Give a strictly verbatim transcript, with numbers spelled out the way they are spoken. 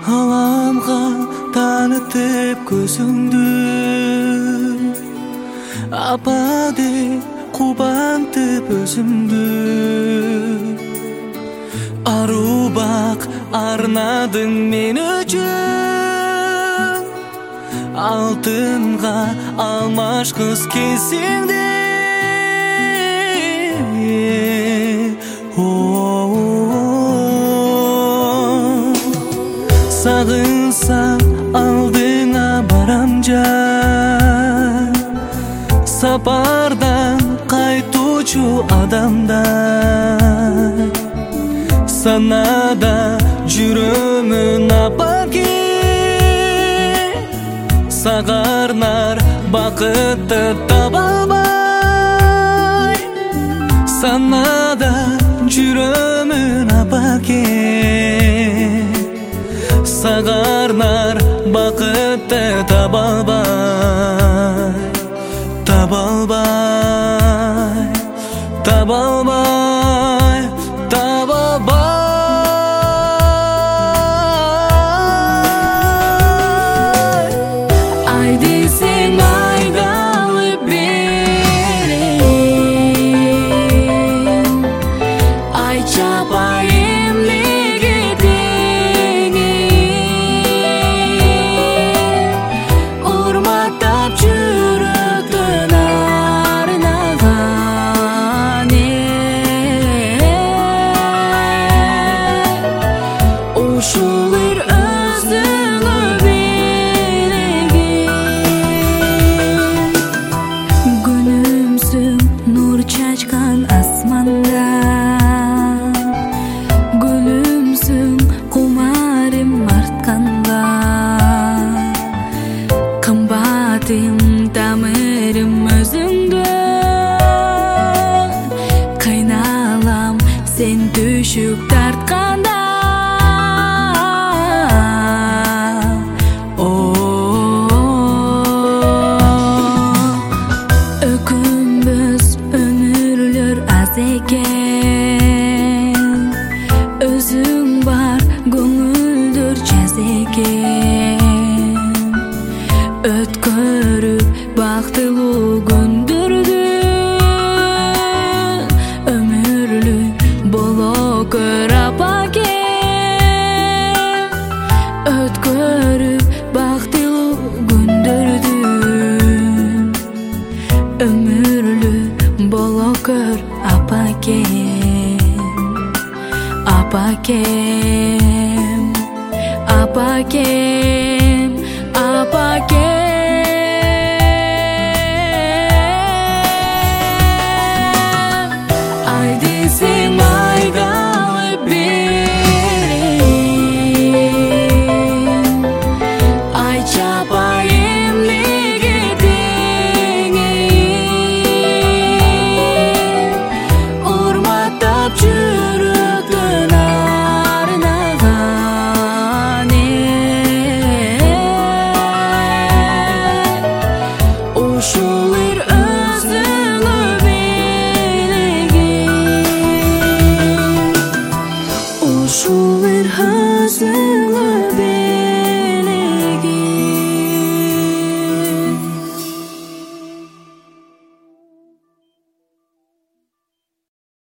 Аламға танытып көзіңді, апа деп қубантып өзімді. Ару бақ арнадың мен үшін, алтынға алмаш қыз кезіңде. Сағынсам алдыңа барам жан, сапардан қайтушы адамдар. Санада жүрөмүн апаке, сағарнар бақытты таба албай. Санада жүрөмүн апаке, сағарнар бақытты таба албай. Таба албай, таба албай, таба албай. Ай десең айдалып берейін, ай чапайым неге теңейін. Урматтап жүректен арнаған ел, ушулар өзіңі билеген. Күнүмсүң нур чачкан асманда, гүлүмсүң кумарым артканда. Кымбатым тамырым өзүңдө, кыйналам сен түшүк тартканда. Өкүнбөз өмүрлөр аз экен, өзүң бар көңүлдөр жаз экен. Өткөрүп бактылуу күндөрдү, өмүрлүк боло көр апаке. Өткөрүп бактылуу күндөрдү, өмүрлүк боло көр апакем. Апакем, апакем.